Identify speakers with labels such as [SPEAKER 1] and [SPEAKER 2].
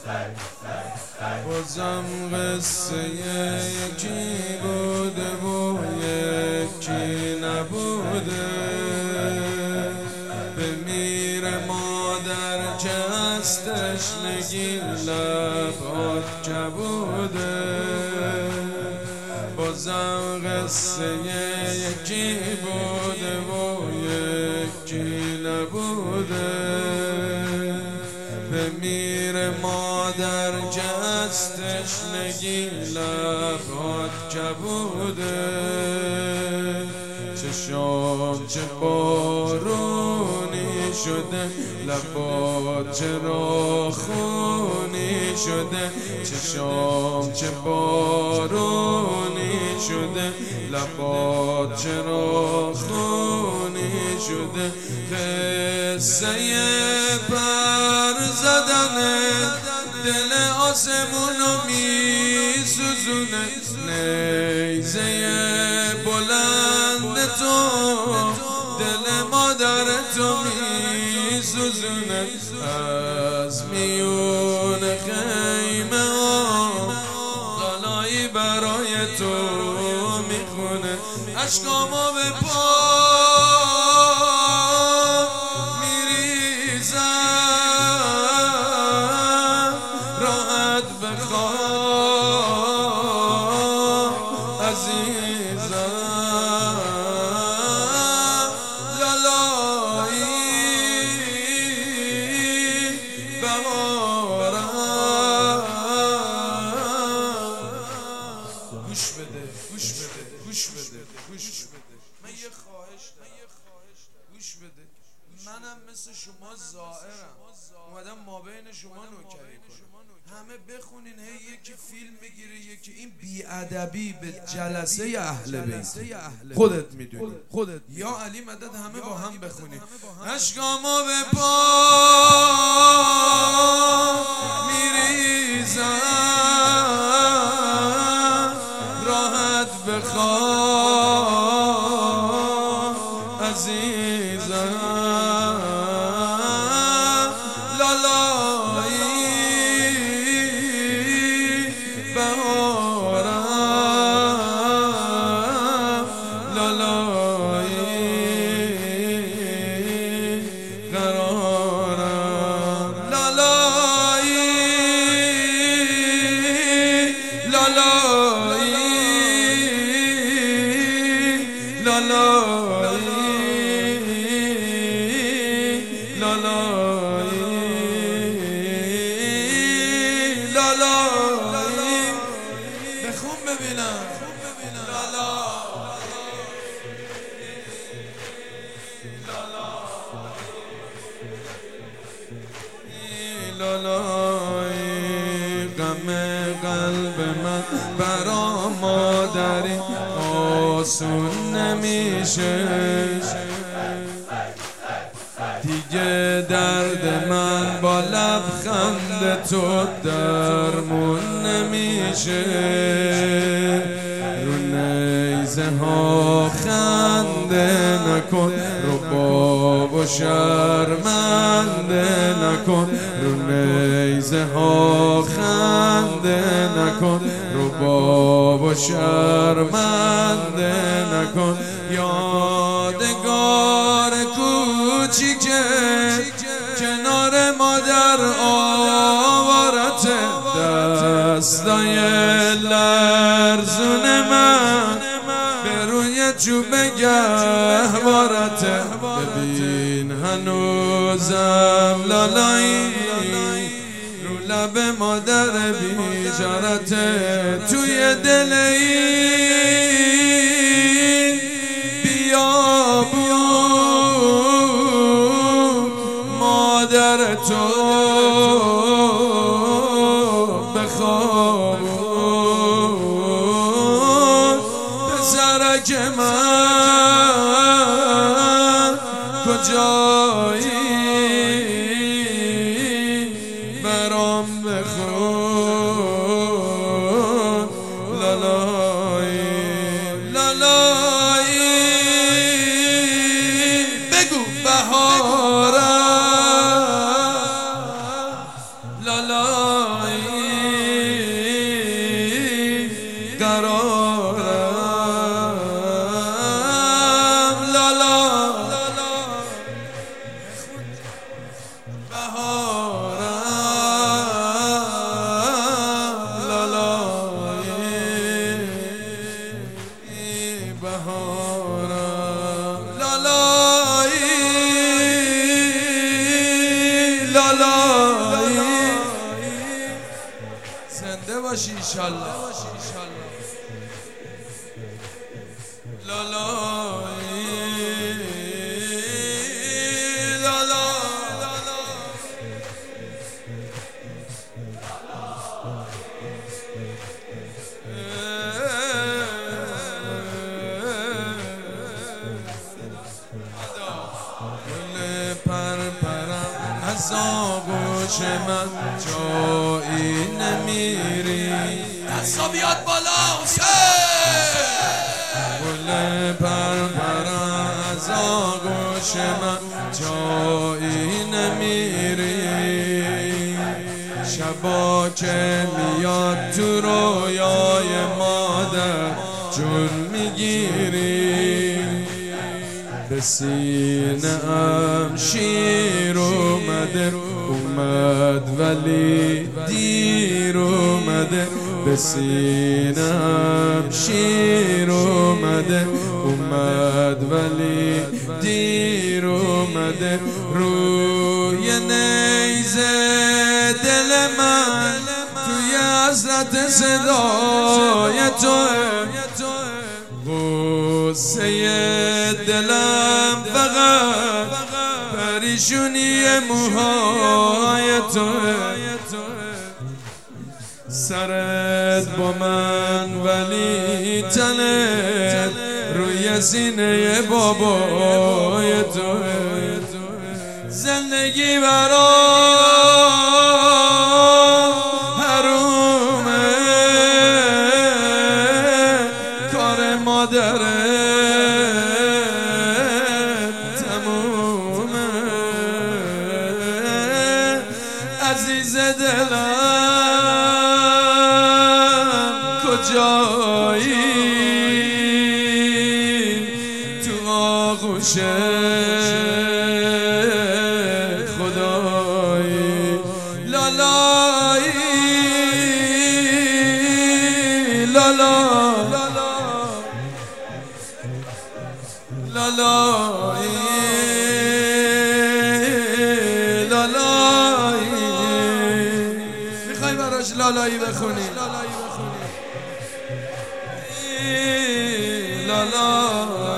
[SPEAKER 1] بازم قصه یکی بوده و یکی نبوده. بمیره مادر که از تشنگی لبات کبوده. بازم قصه یکی بوده و یکی نبوده. بمیره مادر که از تشنگی لبات کبوده. چشام چه بارونی شده، لبات چرا خونی شده. چشام چه بارونی شده، لبات چرا خونی شده. قصه پر زدن دل آسمونو می سوزونه. نیزه بلند تو دل مادر تو می سوزونه. از میون خیمه ها غلایی برای تو میخونه. اشکامو به پا من یه خواهش دارم، گوش بده. منم مثل شما زائرم، اومدم مابین شما نوکری کنم. همه بخونین، هی یکی فیلم میگیره، یکی این بیادبی به جلسه اهل بیت. خودت میدونی، خودت یا علی مدد همه با هم بخونین. اشکامو به پا میریزم، راحت بخواب عزیزم. لالایی بهارم، لالایی قرارم. لالایی لالایی لالایی بخون ببینم. لالایی غم قلب من برا مادری آسون نمیشه. دیگه درد من با لبخند تو درمون نمیشه. رو نیزه ها خنده نکن، رو بابا شرمنده نکن. رو نیزه ها خنده نکن، رو بابا شرمنده نکن. یادگار کوچیکه کنار مادر آوارت، دستای لرزون من به روی چوب گهوارت. ببین هنوزم لالایی رو لب مادر بیچارت. توی دل این بیابون مادر تو بخوابون. پسرک من کجایی برام بخون. لالایی لالایی بگو بهارم. لا لا قرارم لالا بهارم لالای بهارم لالای لالای زنده باشی انشالله لالای لالا گل پرپرم از آغوش من جایی نمیری دستا بیاد بالا گل پرپرم از آغوش من جایی نمیری شبا که میاد تو رویای مادر جون میگیری به سینه‌ام شیر اومد ولی دیر اومده به سینه‌ام شیر اومد ولی دیر اومده روی نیزه دل من توی حضرت صدای توه غصه دلم فقط پریشونی موهای توه سرت با من ولی تنت روی سینه بابای توه زندگی برام حرومه کار مادره تمومه عزیز دلم کجایی تو آغوش خدایی لالایی لالا لالایی لالایی میخوای براش لالایی بخونی لالا